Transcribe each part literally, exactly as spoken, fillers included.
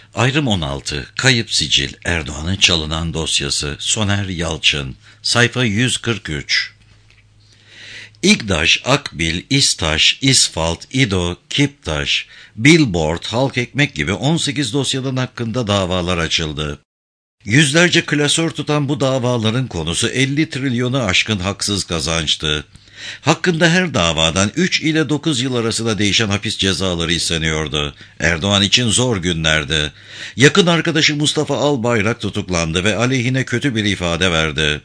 Ayrım on altı. Kayıp sicil. Erdoğan'ın çalınan dosyası. Soner Yalçın. Sayfa yüz kırk üç. İGDAŞ, Akbil, İSTAŞ, İSFALT, İDO, KİPTAŞ, Billboard, Halk Ekmek gibi on sekiz dosyadan hakkında davalar açıldı. Yüzlerce klasör tutan bu davaların konusu elli trilyonu aşkın haksız kazançtı. Hakkında her davadan üç ile dokuz yıl arasında değişen hapis cezaları isteniyordu. Erdoğan için zor günlerdi. Yakın arkadaşı Mustafa Albayrak tutuklandı ve aleyhine kötü bir ifade verdi.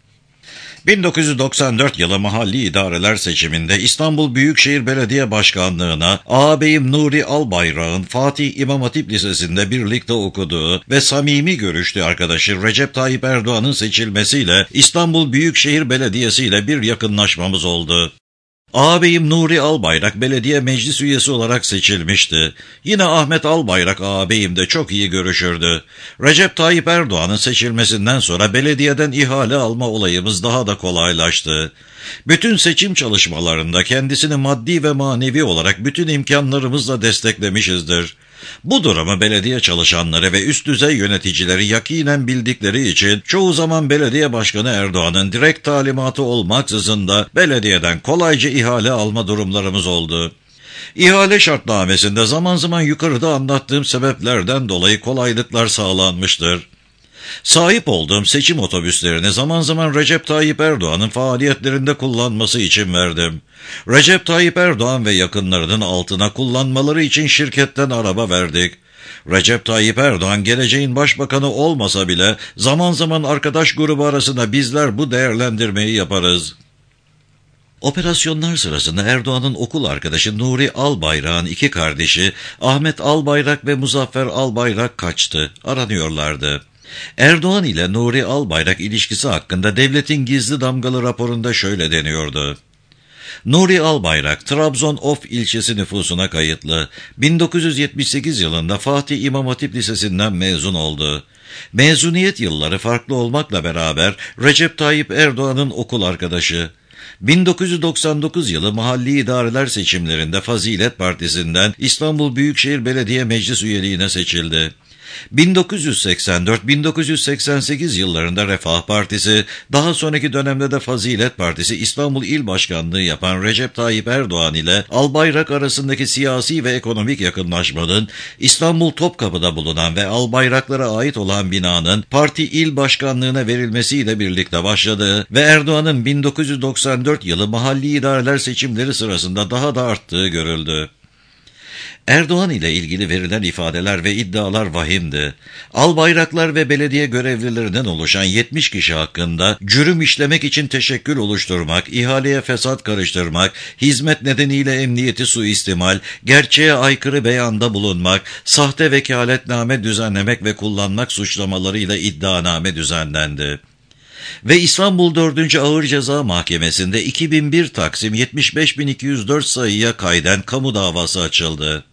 bin dokuz yüz doksan dört yılı mahalli idareler seçiminde İstanbul Büyükşehir Belediye Başkanlığı'na ağabeyim Nuri Albayrak'ın Fatih İmam Hatip Lisesi'nde birlikte okuduğu ve samimi görüştüğü arkadaşı Recep Tayyip Erdoğan'ın seçilmesiyle İstanbul Büyükşehir Belediyesi ile bir yakınlaşmamız oldu. Ağabeyim Nuri Albayrak belediye meclis üyesi olarak seçilmişti. Yine Ahmet Albayrak ağabeyim de çok iyi görüşürdü. Recep Tayyip Erdoğan'ın seçilmesinden sonra belediyeden ihale alma olayımız daha da kolaylaştı. Bütün seçim çalışmalarında kendisini maddi ve manevi olarak bütün imkanlarımızla desteklemişizdir. Bu durumu belediye çalışanları ve üst düzey yöneticileri yakinen bildikleri için çoğu zaman belediye başkanı Erdoğan'ın direkt talimatı olmaksızın da belediyeden kolayca ihale alma durumlarımız oldu. İhale şartnamesinde zaman zaman yukarıda anlattığım sebeplerden dolayı kolaylıklar sağlanmıştır. Sahip olduğum seçim otobüslerini zaman zaman Recep Tayyip Erdoğan'ın faaliyetlerinde kullanması için verdim. Recep Tayyip Erdoğan ve yakınlarının altına kullanmaları için şirketten araba verdik. Recep Tayyip Erdoğan geleceğin başbakanı olmasa bile zaman zaman arkadaş grubu arasında bizler bu değerlendirmeyi yaparız. Operasyonlar sırasında Erdoğan'ın okul arkadaşı Nuri Albayrak'ın iki kardeşi Ahmet Albayrak ve Muzaffer Albayrak kaçtı, aranıyorlardı. Erdoğan ile Nuri Albayrak ilişkisi hakkında devletin gizli damgalı raporunda şöyle deniyordu. Nuri Albayrak, Trabzon Of ilçesi nüfusuna kayıtlı. bin dokuz yüz yetmiş sekiz yılında Fatih İmam Hatip Lisesi'nden mezun oldu. Mezuniyet yılları farklı olmakla beraber Recep Tayyip Erdoğan'ın okul arkadaşı. bin dokuz yüz doksan dokuz yılı mahalli idareler seçimlerinde Fazilet Partisi'nden İstanbul Büyükşehir Belediye Meclis üyeliğine seçildi. bin dokuz yüz seksen dört bin dokuz yüz seksen sekiz yıllarında Refah Partisi, daha sonraki dönemde de Fazilet Partisi İstanbul İl Başkanlığı yapan Recep Tayyip Erdoğan ile Albayrak arasındaki siyasi ve ekonomik yakınlaşmanın İstanbul Topkapı'da bulunan ve Albayraklara ait olan binanın parti il başkanlığına verilmesiyle birlikte başladı ve Erdoğan'ın bin dokuz yüz doksan dört yılı mahalli idareler seçimleri sırasında daha da arttığı görüldü. Erdoğan ile ilgili verilen ifadeler ve iddialar vahimdi. Albayraklar ve belediye görevlilerinden oluşan yetmiş kişi hakkında cürüm işlemek için teşekkül oluşturmak, ihaleye fesat karıştırmak, hizmet nedeniyle emniyeti suistimal, gerçeğe aykırı beyanda bulunmak, sahte vekaletname düzenlemek ve kullanmak suçlamalarıyla iddianame düzenlendi. Ve İstanbul dördüncü Ağır Ceza Mahkemesi'nde iki bin bir Taksim yetmiş beş bin iki yüz dört sayıya kayden kamu davası açıldı.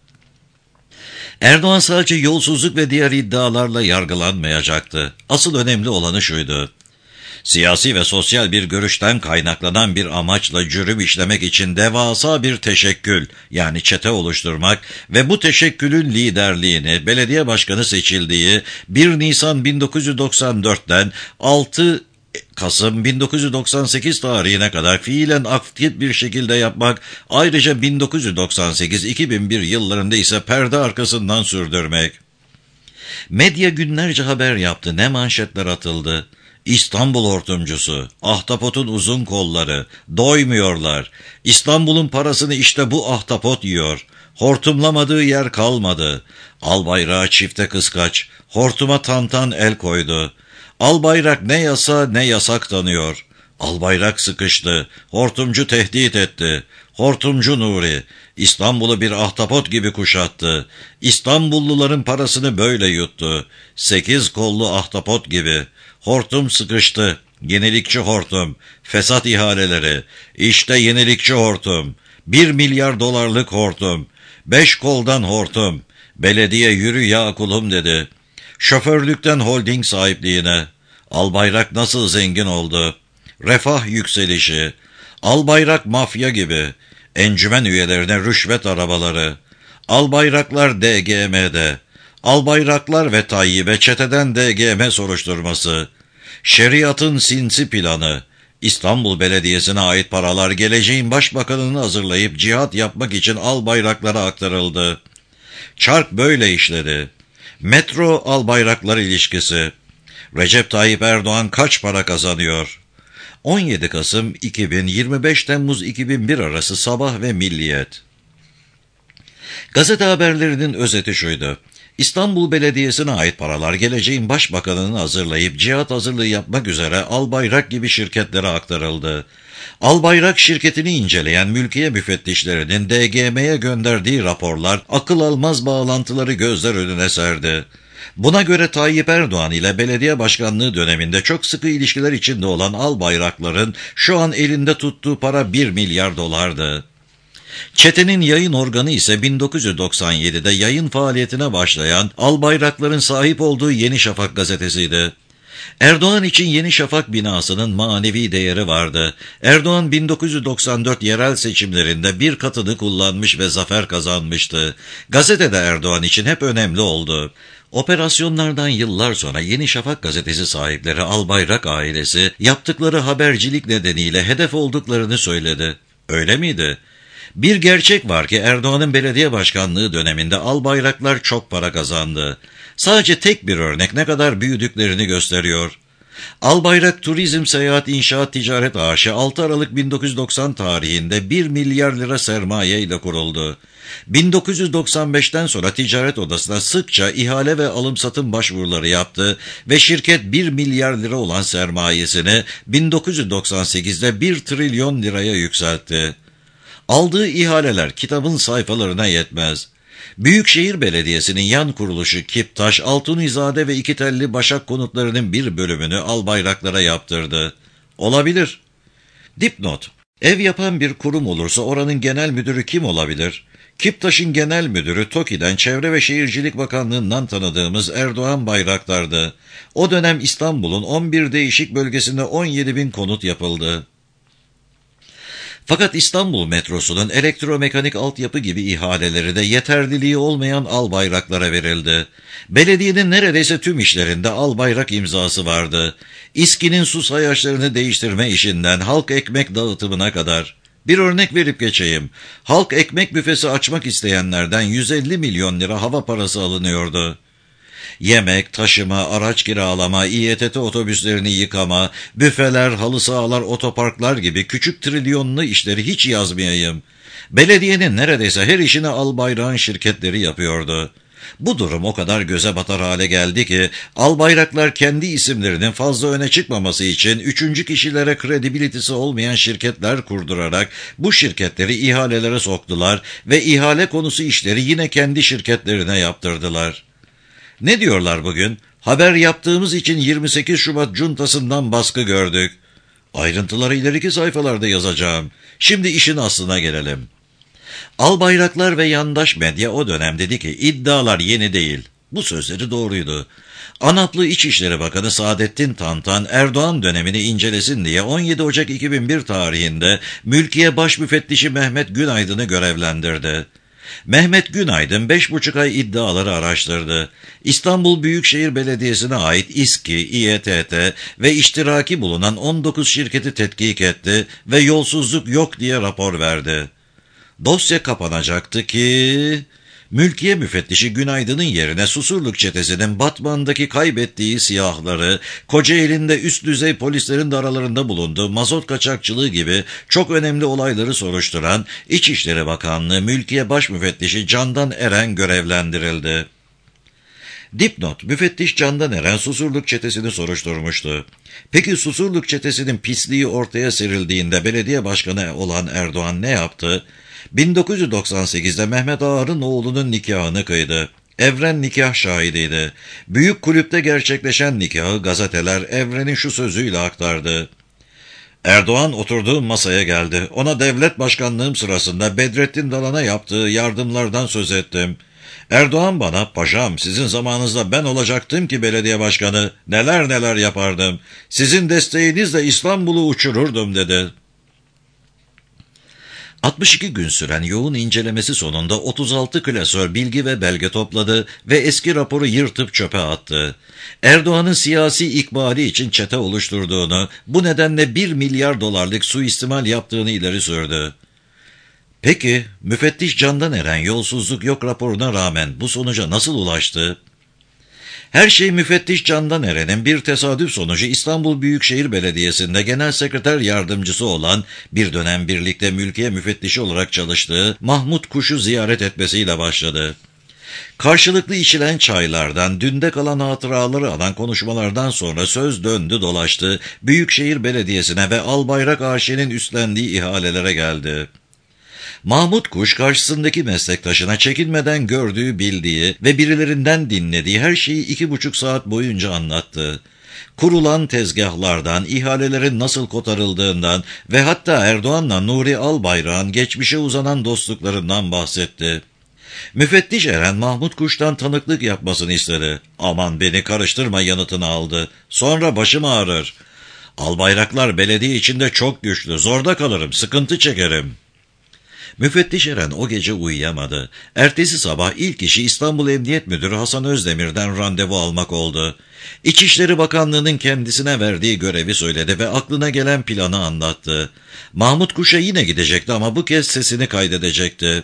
Erdoğan sadece yolsuzluk ve diğer iddialarla yargılanmayacaktı. Asıl önemli olanı şuydu: siyasi ve sosyal bir görüşten kaynaklanan bir amaçla cürüm işlemek için devasa bir teşekkül, yani çete oluşturmak ve bu teşekkülün liderliğini belediye başkanı seçildiği bir Nisan bin dokuz yüz doksan dört'ten altı Kasım bin dokuz yüz doksan sekiz tarihine kadar fiilen aktif bir şekilde yapmak, ayrıca bin dokuz yüz doksan sekiz iki bin bir yıllarında ise perde arkasından sürdürmek. Medya günlerce haber yaptı, ne manşetler atıldı. İstanbul hortumcusu, ahtapotun uzun kolları, doymuyorlar. İstanbul'un parasını işte bu ahtapot yiyor. Hortumlamadığı yer kalmadı. Albayrak'a çifte kıskaç, hortuma tantan el koydu. Albayrak ne yasa ne yasak tanıyor. Albayrak sıkıştı. Hortumcu tehdit etti. Hortumcu Nuri, İstanbul'u bir ahtapot gibi kuşattı. İstanbulluların parasını böyle yuttu. Sekiz kollu ahtapot gibi. Hortum sıkıştı. Yenilikçi hortum. Fesat ihaleleri. İşte yenilikçi hortum. Bir milyar dolarlık hortum. Beş koldan hortum. Belediye yürü ya kulum dedi. Şoförlükten holding sahipliğine. Albayrak nasıl zengin oldu? Refah yükselişi. Albayrak mafya gibi. Encümen üyelerine rüşvet arabaları. Albayraklar D G M'de. Albayraklar ve Tayyip'e çeteden D G M soruşturması, şeriatın sinsi planı, İstanbul Belediyesi'ne ait paralar geleceğin başbakanını hazırlayıp cihat yapmak için albayraklara aktarıldı. Çark böyle işledi. Metro albayraklar ilişkisi. Recep Tayyip Erdoğan kaç para kazanıyor? on yedi Kasım iki bin yirmi beş Temmuz iki bin bir arası Sabah ve Milliyet. Gazete haberlerinin özeti şuydu: İstanbul Belediyesi'ne ait paralar geleceğin başbakanını hazırlayıp cihat hazırlığı yapmak üzere Albayrak gibi şirketlere aktarıldı. Albayrak şirketini inceleyen mülkiye müfettişlerinin D G M'ye gönderdiği raporlar akıl almaz bağlantıları gözler önüne serdi. Buna göre Tayyip Erdoğan ile belediye başkanlığı döneminde çok sıkı ilişkiler içinde olan albayrakların şu an elinde tuttuğu para bir milyar dolardı. Çetenin yayın organı ise bin dokuz yüz doksan yedide yayın faaliyetine başlayan albayrakların sahip olduğu Yeni Şafak gazetesiydi. Erdoğan için Yeni Şafak binasının manevi değeri vardı. Erdoğan bin dokuz yüz doksan dört yerel seçimlerinde bir katını kullanmış ve zafer kazanmıştı. Gazete de Erdoğan için hep önemli oldu. Operasyonlardan yıllar sonra Yeni Şafak gazetesi sahipleri Albayrak ailesi yaptıkları habercilik nedeniyle hedef olduklarını söyledi. Öyle miydi? Bir gerçek var ki Erdoğan'ın belediye başkanlığı döneminde albayraklar çok para kazandı. Sadece tek bir örnek ne kadar büyüdüklerini gösteriyor. Albayrak Turizm, Seyahat, İnşaat, Ticaret A Ş altı Aralık bin dokuz yüz doksan tarihinde bir milyar lira sermaye ile kuruldu. bin dokuz yüz doksan beşten sonra ticaret odasına sıkça ihale ve alım-satım başvuruları yaptı ve şirket bir milyar lira olan sermayesini bin dokuz yüz doksan sekizde bir trilyon liraya yükseltti. Aldığı ihaleler kitabın sayfalarına yetmez. Büyükşehir Belediyesi'nin yan kuruluşu Kiptaş, Altunizade ve İkitelli Başak konutlarının bir bölümünü albayraklara yaptırdı. Olabilir. Dipnot: Ev yapan bir kurum olursa oranın genel müdürü kim olabilir? Kiptaş'ın genel müdürü TOKİ'den Çevre ve Şehircilik Bakanlığı'ndan tanıdığımız Erdoğan Bayraktar'dı. O dönem İstanbul'un on bir değişik bölgesinde on yedi bin konut yapıldı. Fakat İstanbul metrosunun elektromekanik altyapı gibi ihaleleri de yeterliliği olmayan albayraklara verildi. Belediyenin neredeyse tüm işlerinde albayrak imzası vardı. İSKİ'nin su sayaçlarını değiştirme işinden halk ekmek dağıtımına kadar. Bir örnek verip geçeyim. Halk ekmek büfesi açmak isteyenlerden yüz elli milyon lira hava parası alınıyordu. Yemek, taşıma, araç kiralama, İETT otobüslerini yıkama, büfeler, halı sahalar, otoparklar gibi küçük trilyonlu işleri hiç yazmayayım. Belediyenin neredeyse her işini albayrağın şirketleri yapıyordu. Bu durum o kadar göze batar hale geldi ki albayraklar kendi isimlerinin fazla öne çıkmaması için üçüncü kişilere kredibilitesi olmayan şirketler kurdurarak bu şirketleri ihalelere soktular ve ihale konusu işleri yine kendi şirketlerine yaptırdılar. Ne diyorlar bugün? Haber yaptığımız için yirmi sekiz Şubat cuntasından baskı gördük. Ayrıntıları ileriki sayfalarda yazacağım. Şimdi işin aslına gelelim. Albayraklar ve yandaş medya o dönem dedi ki iddialar yeni değil. Bu sözleri doğruydu. ANAP'lı İçişleri Bakanı Saadettin Tantan Erdoğan dönemini incelesin diye on yedi Ocak iki bin bir tarihinde Mülkiye Başmüfettişi Mehmet Günaydın'ı görevlendirdi. Mehmet Günaydın beş buçuk ay iddiaları araştırdı. İstanbul Büyükşehir Belediyesi'ne ait İSKİ, İETT ve iştiraki bulunan on dokuz şirketi tetkik etti ve yolsuzluk yok diye rapor verdi. Dosya kapanacaktı ki Mülkiye Müfettişi Günaydın'ın yerine Susurluk çetesinin Batman'daki kaybettiği silahları, Kocaeli'nde üst düzey polislerin de aralarında bulunduğu mazot kaçakçılığı gibi çok önemli olayları soruşturan İçişleri Bakanlığı Mülkiye Başmüfettişi Candan Eren görevlendirildi. Dipnot: Müfettiş Candan Eren Susurluk çetesini soruşturmuştu. Peki Susurluk çetesinin pisliği ortaya serildiğinde belediye başkanı olan Erdoğan ne yaptı? bin dokuz yüz doksan sekizde Mehmet Ağar'ın oğlunun nikahını kıydı. Evren nikah şahidiydi. Büyük kulüpte gerçekleşen nikahı gazeteler Evren'in şu sözüyle aktardı. Erdoğan oturduğum masaya geldi. Ona devlet başkanlığım sırasında Bedrettin Dalan'a yaptığı yardımlardan söz ettim. Erdoğan bana, paşam sizin zamanınızda ben olacaktım ki belediye başkanı, neler neler yapardım. Sizin desteğinizle İstanbul'u uçururdum dedi. altmış iki gün süren yoğun incelemesi sonunda otuz altı klasör bilgi ve belge topladı ve eski raporu yırtıp çöpe attı. Erdoğan'ın siyasi ikbali için çete oluşturduğunu, bu nedenle bir milyar dolarlık suistimal yaptığını ileri sürdü. Peki, müfettiş Candan Eren yolsuzluk yok raporuna rağmen bu sonuca nasıl ulaştı? Her şey müfettiş Candan Eren'in bir tesadüf sonucu İstanbul Büyükşehir Belediyesi'nde genel sekreter yardımcısı olan, bir dönem birlikte mülkiye müfettişi olarak çalıştığı Mahmut Kuş'u ziyaret etmesiyle başladı. Karşılıklı içilen çaylardan, dünde kalan hatıraları alan konuşmalardan sonra söz döndü dolaştı, Büyükşehir Belediyesi'ne ve Albayrak A Ş'nin üstlendiği ihalelere geldi. Mahmut Kuş karşısındaki meslektaşına çekinmeden gördüğü, bildiği ve birilerinden dinlediği her şeyi iki buçuk saat boyunca anlattı. Kurulan tezgahlardan, ihalelerin nasıl kotarıldığından ve hatta Erdoğan'la Nuri Albayrak'ın geçmişe uzanan dostluklarından bahsetti. Müfettiş Eren Mahmut Kuş'tan tanıklık yapmasını istedi. "Aman beni karıştırma" yanıtını aldı. "Sonra başım ağrır. Albayraklar belediye içinde çok güçlü, zorda kalırım, sıkıntı çekerim." Müfettiş Eren o gece uyuyamadı. Ertesi sabah ilk işi İstanbul Emniyet Müdürü Hasan Özdemir'den randevu almak oldu. İçişleri Bakanlığı'nın kendisine verdiği görevi söyledi ve aklına gelen planı anlattı. Mahmut Kuş'a yine gidecekti ama bu kez sesini kaydedecekti.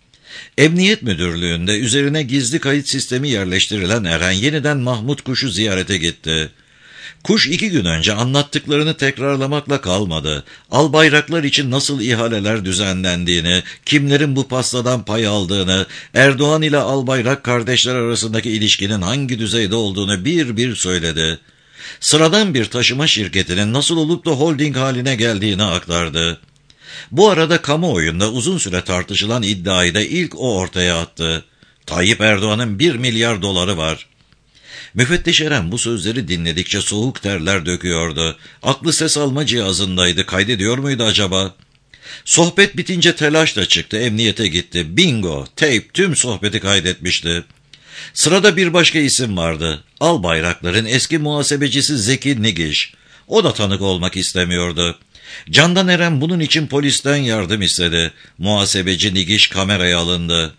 Emniyet Müdürlüğü'nde üzerine gizli kayıt sistemi yerleştirilen Eren yeniden Mahmut Kuş'u ziyarete gitti. Kuş iki gün önce anlattıklarını tekrarlamakla kalmadı. Albayraklar için nasıl ihaleler düzenlendiğini, kimlerin bu pastadan pay aldığını, Erdoğan ile Albayrak kardeşler arasındaki ilişkinin hangi düzeyde olduğunu bir bir söyledi. Sıradan bir taşıma şirketinin nasıl olup da holding haline geldiğini aktardı. Bu arada kamuoyunda uzun süre tartışılan iddiayı da ilk o ortaya attı. Tayyip Erdoğan'ın bir milyar doları var. Müfettiş Eren bu sözleri dinledikçe soğuk terler döküyordu. Aklı ses alma cihazındaydı. Kaydediyor muydu acaba? Sohbet bitince telaşla çıktı, emniyete gitti. Bingo, tape tüm sohbeti kaydetmişti. Sırada bir başka isim vardı. Albayrakların eski muhasebecisi Zeki Nigiş. O da tanık olmak istemiyordu. Candan Eren bunun için polisten yardım istedi. Muhasebeci Nigiş kameraya alındı.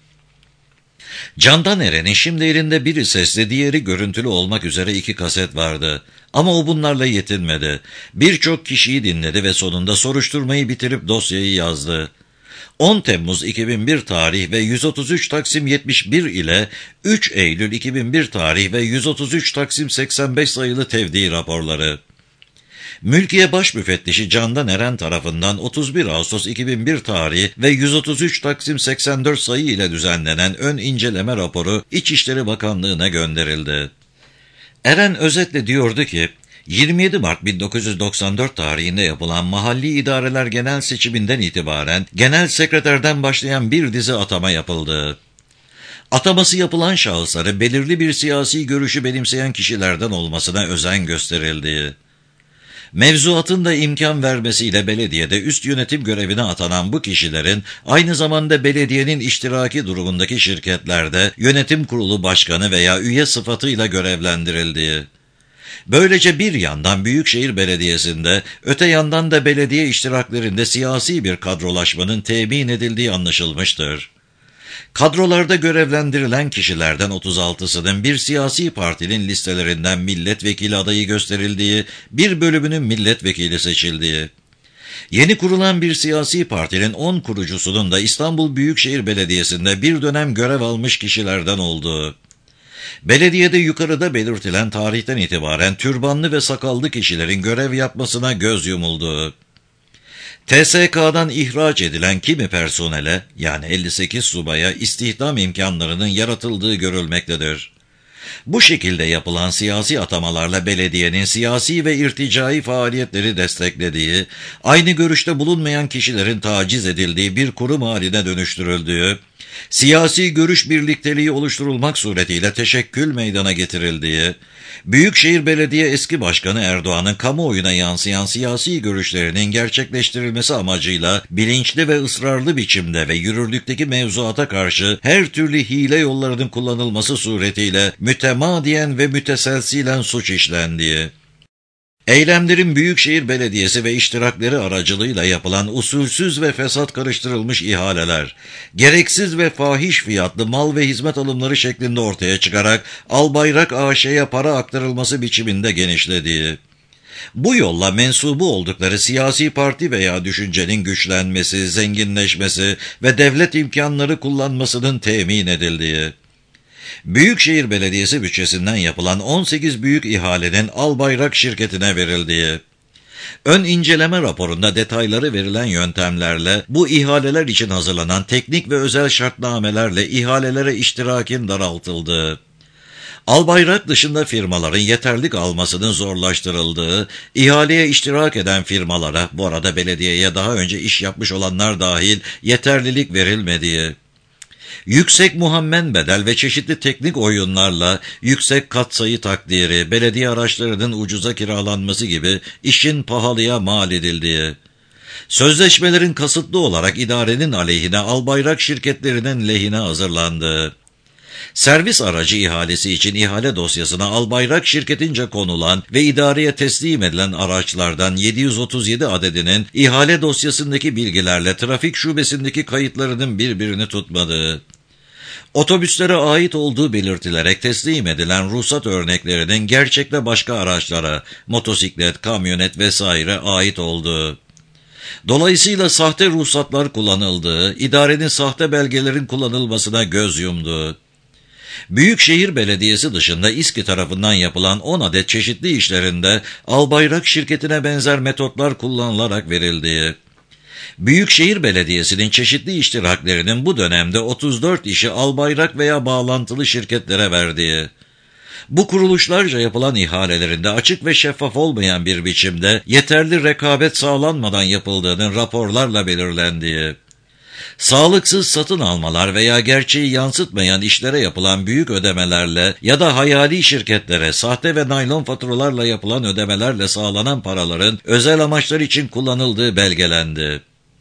Candan Eren'in şimdi elinde biri sesli, diğeri görüntülü olmak üzere iki kaset vardı. Ama o bunlarla yetinmedi. Birçok kişiyi dinledi ve sonunda soruşturmayı bitirip dosyayı yazdı. on Temmuz iki bin bir tarih ve yüz otuz üç Taksim yetmiş bir ile üç Eylül iki bin bir tarih ve yüz otuz üç Taksim seksen beş sayılı tevdi raporları. Mülkiye Başmüfettişi Candan Eren tarafından otuz bir Ağustos iki bin bir tarihi ve yüz otuz üç Taksim seksen dört sayı ile düzenlenen ön inceleme raporu İçişleri Bakanlığı'na gönderildi. Eren özetle diyordu ki, yirmi yedi Mart bin dokuz yüz doksan dört tarihinde yapılan Mahalli İdareler Genel Seçiminden itibaren genel sekreterden başlayan bir dizi atama yapıldı. Ataması yapılan şahısları belirli bir siyasi görüşü benimseyen kişilerden olmasına özen gösterildi. Mevzuatın da imkan vermesiyle belediyede üst yönetim görevine atanan bu kişilerin aynı zamanda belediyenin iştiraki durumundaki şirketlerde yönetim kurulu başkanı veya üye sıfatıyla görevlendirildiği. Böylece bir yandan Büyükşehir Belediyesi'nde, öte yandan da belediye iştiraklerinde siyasi bir kadrolaşmanın temin edildiği anlaşılmıştır. Kadrolarda görevlendirilen kişilerden otuz altısının bir siyasi partinin listelerinden milletvekili adayı gösterildiği, bir bölümünün milletvekili seçildiği. Yeni kurulan bir siyasi partinin on kurucusunun da İstanbul Büyükşehir Belediyesi'nde bir dönem görev almış kişilerden olduğu. Belediyede yukarıda belirtilen tarihten itibaren türbanlı ve sakallı kişilerin görev yapmasına göz yumulduğu. T S K'dan ihraç edilen kimi personele, yani elli sekiz subaya istihdam imkanlarının yaratıldığı görülmektedir. Bu şekilde yapılan siyasi atamalarla belediyenin siyasi ve irticai faaliyetleri desteklediği, aynı görüşte bulunmayan kişilerin taciz edildiği bir kurum haline dönüştürüldüğü, siyasi görüş birlikteliği oluşturulmak suretiyle teşekkül meydana getirildiği, Büyükşehir Belediye Eski Başkanı Erdoğan'ın kamuoyuna yansıyan siyasi görüşlerinin gerçekleştirilmesi amacıyla bilinçli ve ısrarlı biçimde ve yürürlükteki mevzuata karşı her türlü hile yollarının kullanılması suretiyle mütemadiyen ve müteselsilen suç işlendiği. Eylemlerin Büyükşehir Belediyesi ve iştirakleri aracılığıyla yapılan usulsüz ve fesat karıştırılmış ihaleler, gereksiz ve fahiş fiyatlı mal ve hizmet alımları şeklinde ortaya çıkarak Albayrak A Ş'ye para aktarılması biçiminde genişlediği, bu yolla mensubu oldukları siyasi parti veya düşüncenin güçlenmesi, zenginleşmesi ve devlet imkanları kullanmasının temin edildiği, Büyükşehir Belediyesi bütçesinden yapılan on sekiz büyük ihalenin Albayrak şirketine verildiği, ön inceleme raporunda detayları verilen yöntemlerle bu ihaleler için hazırlanan teknik ve özel şartnamelerle ihalelere iştirakin daraltıldığı, Albayrak dışında firmaların yeterlik almasının zorlaştırıldığı, ihaleye iştirak eden firmalara, bu arada belediyeye daha önce iş yapmış olanlar dahil yeterlilik verilmediği, yüksek muhammen bedel ve çeşitli teknik oyunlarla yüksek katsayı takdiri, belediye araçlarının ucuza kiralanması gibi işin pahalıya mal edildiği, sözleşmelerin kasıtlı olarak idarenin aleyhine Albayrak şirketlerinin lehine hazırlandığı, servis aracı ihalesi için ihale dosyasına Albayrak şirketince konulan ve idareye teslim edilen araçlardan yedi yüz otuz yedi adedinin ihale dosyasındaki bilgilerle trafik şubesindeki kayıtlarının birbirini tutmadığı, otobüslere ait olduğu belirtilerek teslim edilen ruhsat örneklerinin gerçekte başka araçlara, motosiklet, kamyonet vesaire ait olduğu, dolayısıyla sahte ruhsatlar kullanıldığı, idarenin sahte belgelerin kullanılmasına göz yumduğu, Büyükşehir Belediyesi dışında İSKİ tarafından yapılan on adet çeşitli işlerinde Albayrak şirketine benzer metotlar kullanılarak verildiği, Büyükşehir Belediyesi'nin çeşitli iştiraklerinin bu dönemde otuz dört işi Albayrak veya bağlantılı şirketlere verdiği, bu kuruluşlarca yapılan ihalelerinde açık ve şeffaf olmayan bir biçimde yeterli rekabet sağlanmadan yapıldığının raporlarla belirlendiği, sağlıksız satın almalar veya gerçeği yansıtmayan işlere yapılan büyük ödemelerle ya da hayali şirketlere sahte ve naylon faturalarla yapılan ödemelerle sağlanan paraların özel amaçlar için kullanıldığı belgelendi.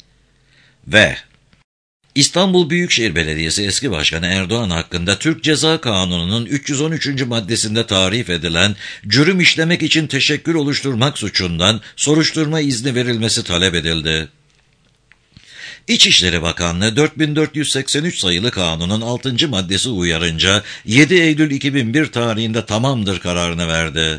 Ve İstanbul Büyükşehir Belediyesi eski başkanı Erdoğan hakkında Türk Ceza Kanunu'nun üç yüz on üçüncü maddesinde tarif edilen cürüm işlemek için teşekkür oluşturmak suçundan soruşturma izni verilmesi talep edildi. İçişleri Bakanlığı dört bin dört yüz seksen üç sayılı kanunun altıncı maddesi uyarınca yedi Eylül iki bin bir tarihinde tamamdır kararını verdi.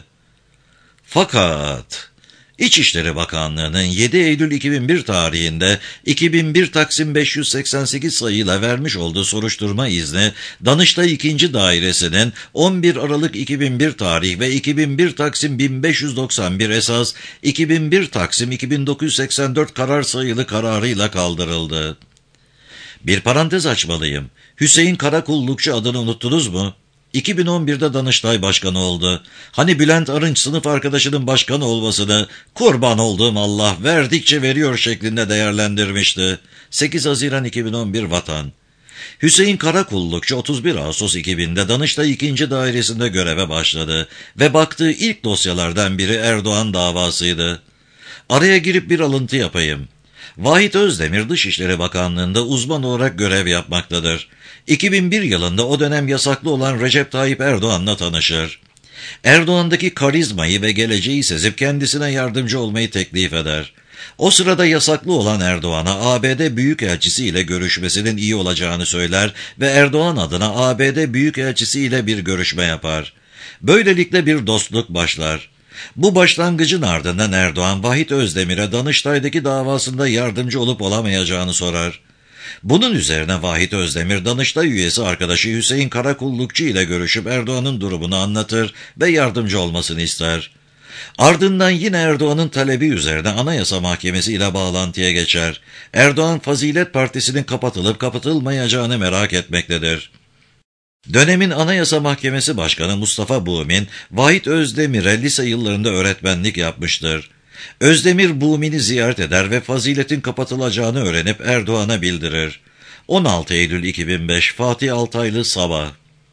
Fakat İçişleri Bakanlığı'nın yedi Eylül iki bin bir tarihinde iki bin bir Taksim beş yüz seksen sekiz sayıyla vermiş olduğu soruşturma izni, Danıştay ikinci Dairesi'nin on bir Aralık iki bin bir tarih ve iki bin bir Taksim bin beş yüz doksan bir esas iki bin bir Taksim iki bin dokuz yüz seksen dört karar sayılı kararıyla kaldırıldı. Bir parantez açmalıyım. Hüseyin Karakullukçu adını unuttunuz mu? iki bin on birde Danıştay Başkanı oldu. Hani Bülent Arınç sınıf arkadaşının başkan olmasını kurban olduğum Allah verdikçe veriyor şeklinde değerlendirmişti. sekiz Haziran iki bin on bir Vatan. Hüseyin Karakullukçu otuz bir Ağustos iki binde Danıştay ikinci Dairesi'nde göreve başladı ve baktığı ilk dosyalardan biri Erdoğan davasıydı. Araya girip bir alıntı yapayım. Vahit Özdemir Dışişleri Bakanlığı'nda uzman olarak görev yapmaktadır. iki bin bir yılında o dönem yasaklı olan Recep Tayyip Erdoğan'la tanışır. Erdoğan'daki karizmayı ve geleceği sezip kendisine yardımcı olmayı teklif eder. O sırada yasaklı olan Erdoğan'a A B D Büyükelçisi ile görüşmesinin iyi olacağını söyler ve Erdoğan adına A B D Büyükelçisi ile bir görüşme yapar. Böylelikle bir dostluk başlar. Bu başlangıcın ardından Erdoğan, Vahit Özdemir'e Danıştay'daki davasında yardımcı olup olamayacağını sorar. Bunun üzerine Vahit Özdemir, Danıştay üyesi arkadaşı Hüseyin Karakullukçu ile görüşüp Erdoğan'ın durumunu anlatır ve yardımcı olmasını ister. Ardından yine Erdoğan'ın talebi üzerine Anayasa Mahkemesi ile bağlantıya geçer. Erdoğan, Fazilet Partisi'nin kapatılıp kapatılmayacağını merak etmektedir. Dönemin Anayasa Mahkemesi Başkanı Mustafa Bumin, Vahit Özdemir'e lise yıllarında öğretmenlik yapmıştır. Özdemir Bumin'i ziyaret eder ve Fazilet'in kapatılacağını öğrenip Erdoğan'a bildirir. on altı Eylül iki bin beş Fatih Altaylı Sabah.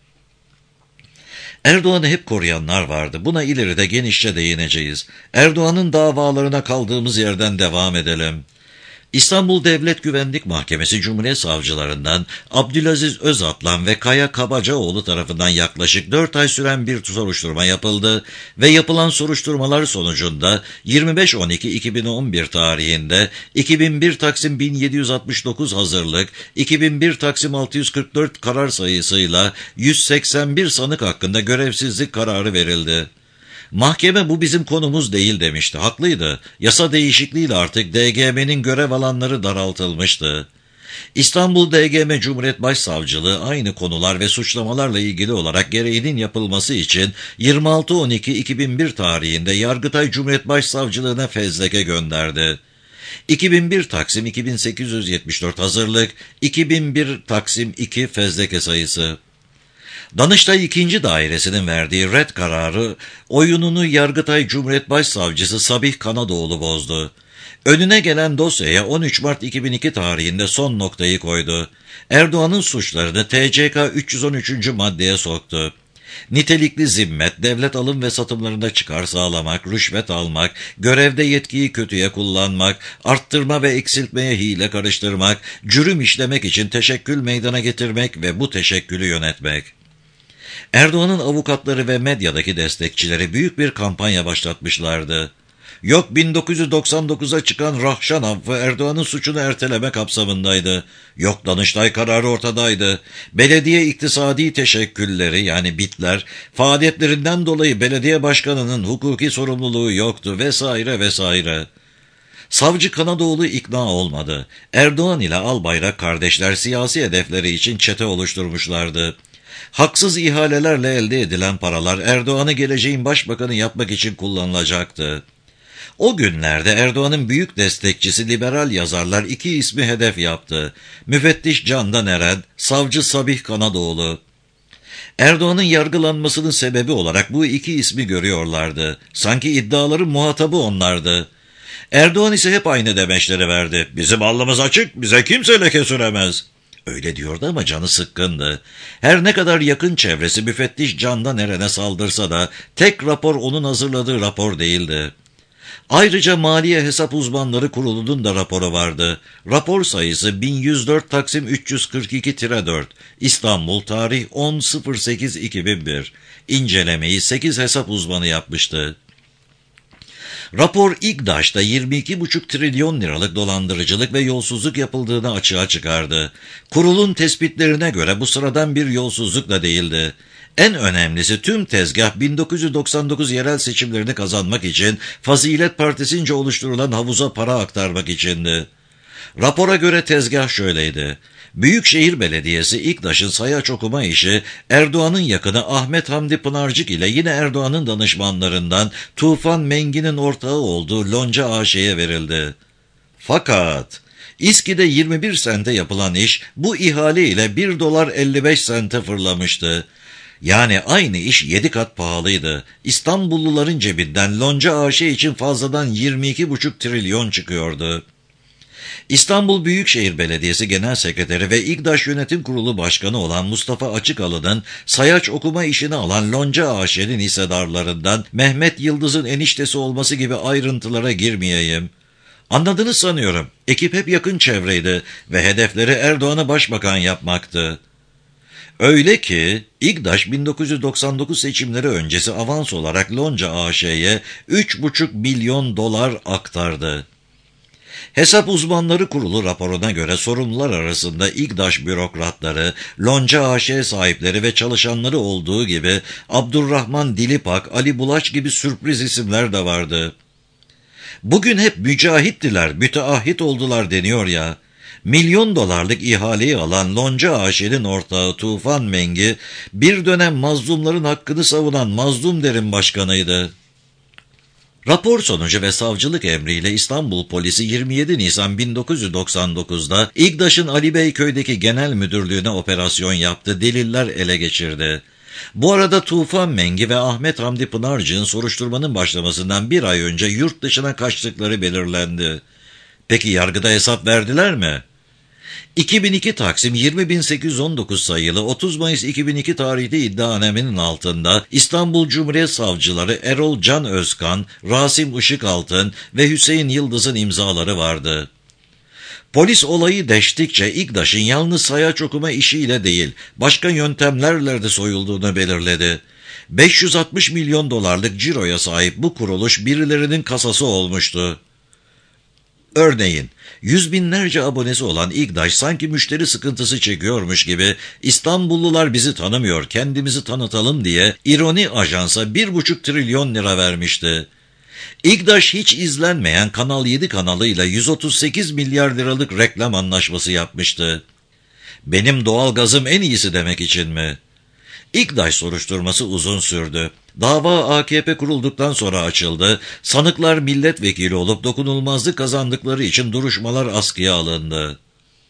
Erdoğan'ı hep koruyanlar vardı. Buna ileride genişçe değineceğiz. Erdoğan'ın davalarına kaldığımız yerden devam edelim. İstanbul Devlet Güvenlik Mahkemesi Cumhuriyet Savcılarından Abdülaziz Özatlan ve Kaya Kabacaoğlu tarafından yaklaşık dört ay süren bir soruşturma yapıldı ve yapılan soruşturmalar sonucunda yirmi beş on iki iki bin on bir tarihinde iki bin bir Taksim bin yedi yüz altmış dokuz hazırlık, iki bin bir Taksim altı yüz kırk dört karar sayısıyla yüz seksen bir sanık hakkında görevsizlik kararı verildi. Mahkeme bu bizim konumuz değil demişti. Haklıydı. Yasa değişikliğiyle artık D G M'nin görev alanları daraltılmıştı. İstanbul D G M Cumhuriyet Başsavcılığı aynı konular ve suçlamalarla ilgili olarak gereğinin yapılması için yirmi altı on iki iki bin bir tarihinde Yargıtay Cumhuriyet Başsavcılığına fezleke gönderdi. iki bin bir Taksim iki bin sekiz yüz yetmiş dört hazırlık, iki bin bir Taksim iki fezleke sayısı. Danıştay ikinci Dairesi'nin verdiği red kararı oyununu Yargıtay Cumhuriyet Başsavcısı Sabih Kanadoğlu bozdu. Önüne gelen dosyaya on üç Mart iki bin iki tarihinde son noktayı koydu. Erdoğan'ın suçlarını T C K üç yüz on üçüncü maddeye soktu. Nitelikli zimmet, devlet alım ve satımlarında çıkar sağlamak, rüşvet almak, görevde yetkiyi kötüye kullanmak, arttırma ve eksiltmeye hile karıştırmak, cürüm işlemek için teşekkül meydana getirmek ve bu teşekkülü yönetmek. Erdoğan'ın avukatları ve medyadaki destekçileri büyük bir kampanya başlatmışlardı. Yok bin dokuz yüz doksan dokuza çıkan Rahşan affı Erdoğan'ın suçunu erteleme kapsamındaydı. Yok Danıştay kararı ortadaydı. Belediye iktisadi teşekkülleri yani bitler, faaliyetlerinden dolayı belediye başkanının hukuki sorumluluğu yoktu vesaire vesaire. Savcı Kanadoğlu ikna olmadı. Erdoğan ile Albayrak kardeşler siyasi hedefleri için çete oluşturmuşlardı. Haksız ihalelerle elde edilen paralar Erdoğan'ı geleceğin başbakanı yapmak için kullanılacaktı. O günlerde Erdoğan'ın büyük destekçisi liberal yazarlar iki ismi hedef yaptı. Müfettiş Candan Eren, savcı Sabih Kanadoğlu. Erdoğan'ın yargılanmasının sebebi olarak bu iki ismi görüyorlardı. Sanki iddiaların muhatabı onlardı. Erdoğan ise hep aynı demeçleri verdi. Bizim alnımız açık, bize kimse leke süremez. Öyle diyordu ama canı sıkkındı. Her ne kadar yakın çevresi müfettiş Candan Eren'e saldırsa da tek rapor onun hazırladığı rapor değildi. Ayrıca Maliye Hesap Uzmanları Kurulu'nun da raporu vardı. Rapor sayısı bin yüz dört Taksim üç yüz kırk iki dört, İstanbul tarih on sekiz iki bin bir. İncelemeyi sekiz hesap uzmanı yapmıştı. Rapor İGDAŞ'ta yirmi iki buçuk trilyon liralık dolandırıcılık ve yolsuzluk yapıldığını açığa çıkardı. Kurulun tespitlerine göre bu sıradan bir yolsuzluk da değildi. En önemlisi tüm tezgah bin dokuz yüz doksan dokuz yerel seçimlerini kazanmak için Fazilet Partisi'nce oluşturulan havuza para aktarmak içindi. Rapora göre tezgah şöyleydi. Büyükşehir Belediyesi İGDAŞ'ın sayaç okuma işi Erdoğan'ın yakını Ahmet Hamdi Pınarcık ile yine Erdoğan'ın danışmanlarından Tufan Mengi'nin ortağı olduğu Lonca A Ş'ye verildi. Fakat İSKİ'de yirmi bir sente yapılan iş bu ihale ile bir dolar elli beş sente fırlamıştı. Yani aynı iş yedi kat pahalıydı. İstanbulluların cebinden Lonca A Ş için fazladan yirmi iki buçuk trilyon çıkıyordu. İstanbul Büyükşehir Belediyesi Genel Sekreteri ve İGDAŞ Yönetim Kurulu Başkanı olan Mustafa Açıkalı'nın sayaç okuma işini alan Lonca A Ş'nin hissedarlarından Mehmet Yıldız'ın eniştesi olması gibi ayrıntılara girmeyeyim. Anladınız sanıyorum. Ekip hep yakın çevreydi ve hedefleri Erdoğan'ı başbakan yapmaktı. Öyle ki İGDAŞ bin dokuz yüz doksan dokuz seçimleri öncesi avans olarak Lonca A Ş'ye üç buçuk milyon dolar aktardı. Hesap Uzmanları Kurulu raporuna göre sorumlular arasında İGDAŞ bürokratları, Lonca A Ş sahipleri ve çalışanları olduğu gibi Abdurrahman Dilipak, Ali Bulaç gibi sürpriz isimler de vardı. Bugün hep mücahittiler, müteahhit oldular deniyor ya. Milyon dolarlık ihaleyi alan Lonca A Ş'nin ortağı Tufan Mengi, bir dönem mazlumların hakkını savunan Mazlum Der'in başkanıydı. Rapor sonucu ve savcılık emriyle İstanbul Polisi yirmi yedi Nisan bin dokuz yüz doksan dokuzda İGDAŞ'ın Ali Beyköy'deki genel müdürlüğüne operasyon yaptı, deliller ele geçirdi. Bu arada Tufan Mengi ve Ahmet Hamdi Pınarcık'ın soruşturmanın başlamasından bir ay önce yurt dışına kaçtıkları belirlendi. Peki yargıda hesap verdiler mi? iki bin iki Taksim yirmi bin sekiz yüz on dokuz sayılı otuz Mayıs iki bin iki tarihli iddianamenin altında İstanbul Cumhuriyet Savcıları Erol Can Özkan, Rasim Işıkaltın ve Hüseyin Yıldız'ın imzaları vardı. Polis olayı deştikçe İGDAŞ'ın yalnız sayaç okuma işiyle değil, başka yöntemlerle de soyulduğunu belirledi. beş yüz altmış milyon dolarlık ciroya sahip bu kuruluş birilerinin kasası olmuştu. Örneğin, yüz binlerce abonesi olan İGDAŞ sanki müşteri sıkıntısı çekiyormuş gibi İstanbullular bizi tanımıyor, kendimizi tanıtalım diye ironi ajansa bir buçuk trilyon lira vermişti. İGDAŞ hiç izlenmeyen Kanal yedi kanalıyla yüz otuz sekiz milyar liralık reklam anlaşması yapmıştı. Benim doğalgazım en iyisi demek için mi? İGDAŞ soruşturması uzun sürdü. Dava A K P kurulduktan sonra açıldı. Sanıklar milletvekili olup dokunulmazlık kazandıkları için duruşmalar askıya alındı.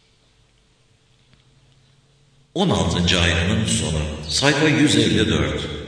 on altıncı ayrımın sonu. Sayfa yüz elli dört.